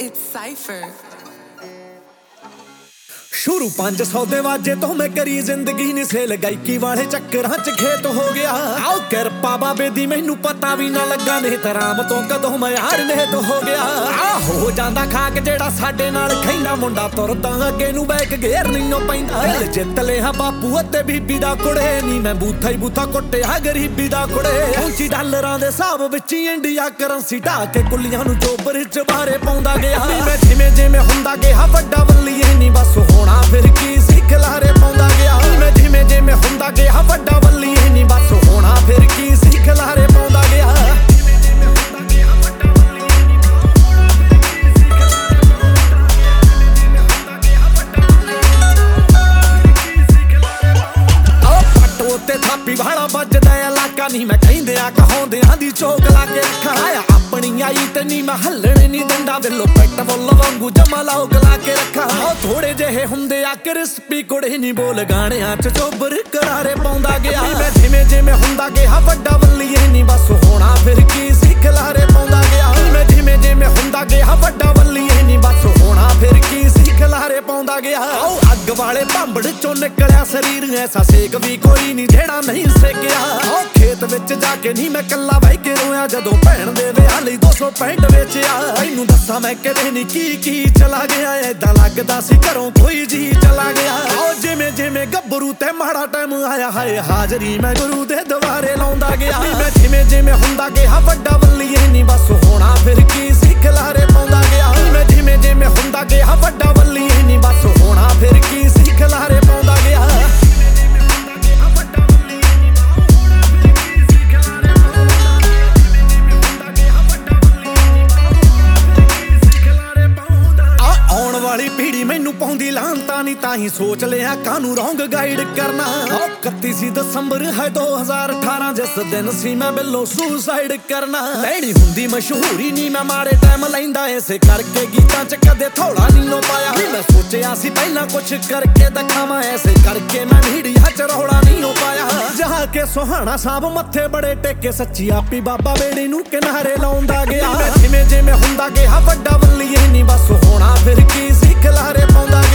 It's Cypher. शुरू 500 ਦੇ ਵਾਜੇ ਤੋਂ ਮੈਂ ਕਰੀ ਜ਼ਿੰਦਗੀ ਨੀ ਸੇਲ ਗਾਇਕੀ ਵਾਲੇ ਚੱਕਰਾਂ 'ਚ ਖੇਤ ਹੋ ਗਿਆ। ਆਓ ਕਿਰਪਾ ਬਾਬੇ ਦੀ ਮੈਨੂੰ ਪਤਾ ਵੀ ਨਾ ਲੱਗਾ ਨੇ ਤਰਾਮ ਤੋਂ ਕਦੋਂ ਮੈਂ ਯਾਰ ਨੇਤ ਹੋ ਗਿਆ। ਆ ਹੋ ਜਾਂਦਾ ਖਾਕ ਜਿਹੜਾ ਸਾਡੇ ਨਾਲ ਖੈਂਦਾ ਮੁੰਡਾ ਤੁਰਦਾ ਅੱਗੇ ਨੂੰ ਬੈਕ ਗੇਰ ਨਹੀਂ ਉਹ ਪੈਂਦਾ। ਜਿੱਤ ਲਿਆ ਬਾਪੂ ਅਤੇ ਬੀਬੀ ਦਾ ਕੁੜੇ ਨੀ ਮੈਂ ਬੂਥਾ ਹੀ ਬੂਥਾ ਕੁੱਟਿਆ ਗਰੀਬੀ ਦਾ ਕੁੜੇ। ਪਹੁੰਚੀ ਡਾਲਰਾਂ ਦੇ ਹਿਸਾਬ ਵਿੱਚ ਇੰਡੀਆ ਕਰੰਸੀ ਢਾ ਕੇ ਕੁੱਲੀਆਂ ਨੂੰ ਚੋਬਰ 'ਚ ਬਾਰੇ ਪਾਉਂਦਾ ਗਿਆ। ਮੈਂ ਜਿਵੇਂ ਜਿਵੇਂ ਹੁੰਦਾ ਗਿਆ ਵੱਡਾ ਵੱਲੀਏ ਨੀ ਬਸ ਹੋਣਾ ਫਿਰ ਕੀ ਸੀ ਖਿਲਾਰੇ ਪਾਉਂਦਾ ਗਿਆ। ਮੈਂ ਜਿਵੇਂ ਜਿਵੇਂ ਹੁੰਦਾ ਗਿਆ ਵੱਡਾ ਵੱਲੀਏ ਨੀ ਬਸ ਹੋਣਾ ਫਿਰ ਕੀ ਸੀ ਖਿਲਾਰੇ ਪਾਉਂਦਾ ਗਿਆ। ਤੇ ਥਾਪੀ ਵਾਲਾ ਵੱਜਦਾ ਇਲਾਕਾ ਨੀ ਮੈਂ ਕਹਿੰਦਿਆਂ ਕਹਾਉਂਦਿਆਂ ਦੀ ਚੋਕ ਲਾ ਕੇ ਰੱਖਾਂ। ਆਪਣੀ ਆਈ ਤੇ ਨੀ ਮੈਂ ਹੱਲਣ ਨੀ ਦਿੰਦਾ ਵੇਲੋ ਪੈਟ ਬੁੱਲ ਵਾਂਗੂ ਜਮਾ ਲੋਕ ਲਾ ਕੇ ਰੱਖਾਂ। ਥੋੜੇ ਜਿਹੇ ਹੁੰਦੇ ਆ ਕ੍ਰਿਸਪੀ ਕੁੜੇ ਨੀ ਬੋਲ ਗਾਣਿਆਂ 'ਚ ਚੋਬਰ ਕਰਾਰੇ ਪਾਉਂਦਾ ਗਿਆ। ਮੈਂ ਜਿਵੇਂ ਜਿਵੇਂ ਹੁੰਦਾ ਗਿਆ ਵੱਡਾ ਵੱਲੀਏ ਨੀ ਬਸ ਹੋਣਾ ਫਿਰ ਕੀ ਸੀ ਖਿਲਾਰੇ ਪਾਉਂਦਾ ਗਿਆ। ਮੈਂ ਜਿਵੇਂ ਜਿਵੇਂ ਹੁੰਦਾ ਗਿਆ ਵੱਡਾ ਵੱਲੀਏ ਨੀ ਬਸ ਹੋਣਾ ਫਿਰ ਕੀ ਸੀ ਖਿਲਾਰੇ ਪਾਉਂਦਾ ਗਿਆ। ਅੱਗ ਵਾਲੇ ਭਾਂਬੜ ਚੋਂ ਨਿਕਲਿਆ ਸਰੀਰ ਐਸਾ ਸੇਕ ਵੀ ਕੋਈ ਨੀ ਜਿਹੜਾ ਨਹੀਂ ਸੇਕਿਆ। ਖੇਤ ਵਿੱਚ ਜਾ ਕੇ ਨਹੀਂ ਮੈਂ ਕੱਲਾ ਬਹਿ ਕੇ ਰੋਇਆ ਜਦੋਂ ਭੈਣ ਦੇ ਵਿਆਹ ਲਈ 265 ਵੇਚਿਆ। ਇਹਨੂੰ ਦੱਸਾਂ ਮੈਂ ਕਿਤੇ ਨੀ ਕੀ ਚਲਾ ਗਿਆ। ਏਦਾਂ ਲੱਗਦਾ ਸੀ ਘਰੋਂ ਕੋਈ ਜੀ ਚਲਾ ਗਿਆ। ਜਿਵੇਂ ਜਿਵੇਂ ਗੱਭਰੂ ਤੇ ਮਾੜਾ ਟਾਈਮ ਆਇਆ ਹਾਏ ਹਾਜ਼ਰੀ ਮੈਂ ਗੁਰੂ ਦੇ ਦੁਆਰੇ ਲਾਉਂਦਾ ਗਿਆ। ਮੈਂ ਜਿਵੇਂ ਜਿਵੇਂ ਹੁੰਦਾ ਗਿਆ ਵੱਡਾ ਵੱਲੀਏ ਨੀ ਬਸ ਹੋਣਾ ਫਿਰ ਕੀ ਸੀ ਖਿਲਾਰੇ ਪਾਉਂਦਾ ਗਿਆ। ਮੈਂ ਜਿਵੇਂ ਜਿਵੇਂ ਹੁੰਦਾ ਗਿਆ ਵੱਡਾ ਵੱਲੀਏ ਨੀ ਬਸ ਹੋਣਾ ਫਿਰ ਕੀ ਸੀ ਖਿਲਾਰੇ ਪਾਉਂਦਾ ਗਿਆ। ਆਉਣ ਵਾਲੀ ਪੀੜੀ ਮੈਨੂੰ ਪਾਉਂਦੀ ਲਾਂਤਾ ਨੀ ਤਾਂ ਹੀ ਸੋਚ ਲਿਆ ਕਾਨੂੰ ਰੌਂਗ ਗਾਈਡ ਕਰਨਾ। 31 ਦਸੰਬਰ ਹੈ 2018 ਜਿਸ ਦਿਨ ਸੀ ਮੈਂ ਬਿੱਲੋ ਸੁਸਾਈਡ ਕਰਨਾ। ਲੈਣੀ ਹੁੰਦੀ ਮਸ਼ਹੂਰੀ ਨੀ ਮੈਂ ਮਾੜੇ ਟਾਈਮ ਲੈਂਦਾ ਇਸੇ ਕਰਕੇ ਗੀਤਾਂ 'ਚ ਕਦੇ ਥੋੜਾ ਨੀ ਲੋ ਪਾਇਆ। ਮੈਂ ਸੋਚਿਆ ਸੀ ਪਹਿਲਾਂ ਕੁਛ ਕਰਕੇ ਦਿਖਾਵਾਂ ਐਸੇ ਕਰਕੇ ਮੈਂ ਮੀਡੀਆ 'ਚ ਰੌਲਾ ਨਹੀਂ ਹੋ ਪਾਇਆ। ਜਾ ਕੇ ਸੁਹਾਣਾ ਸਾਹਿਬ ਮੱਥੇ ਬੜੇ ਟੇਕੇ ਸੱਚੀ ਆਪੀ ਬਾਬਾ ਬੇੜੀ ਨੂੰ ਕਿਨਾਰੇ ਲਾਉਂਦਾ ਗਿਆ। ਜਿਵੇਂ ਜਿਵੇਂ ਹੁੰਦਾ ਗਿਆ ਵੱਡਾ ਵੱਲੀਏ ਨੀ ਬਸ ਹੋਣਾ ਫਿਰ ਕੀ ਸੀ ਖਿਲਾਰੇ ਪਾਉਂਦਾ